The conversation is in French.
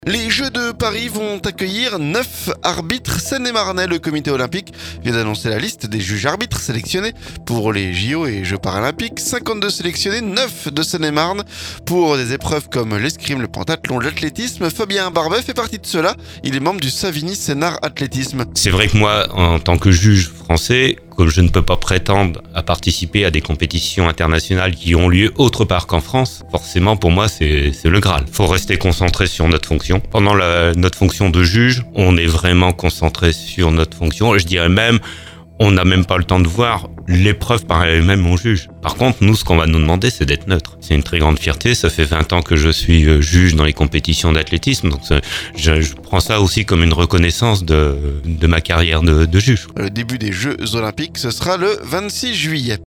Les Jeux de Paris vont accueillir 9 arbitres seine-et-marnais. Le comité olympique vient d'annoncer la liste des juges arbitres sélectionnés pour les JO et Jeux paralympiques. 52 sélectionnés, 9 de Seine-et-Marne pour des épreuves comme l'escrime, le pentathlon, l'athlétisme. Fabien Barbet fait partie de ceux-là. Il est membre du Savigny Sénart Athlétisme. C'est vrai que moi, en tant que juge français, comme je ne peux pas prétendre à participer à des compétitions internationales qui ont lieu autre part qu'en France, forcément pour moi c'est le Graal. Faut rester concentré sur notre fonction. Pendant notre fonction de juge, on est vraiment concentré sur notre fonction. Je dirais même, on n'a même pas le temps de voir l'épreuve par elle-même on juge. Par contre, nous, ce qu'on va nous demander, c'est d'être neutre. C'est une très grande fierté. Ça fait 20 ans que je suis juge dans les compétitions d'athlétisme. Donc, je prends ça aussi comme une reconnaissance de ma carrière de juge. Le début des Jeux olympiques, ce sera le 26 juillet.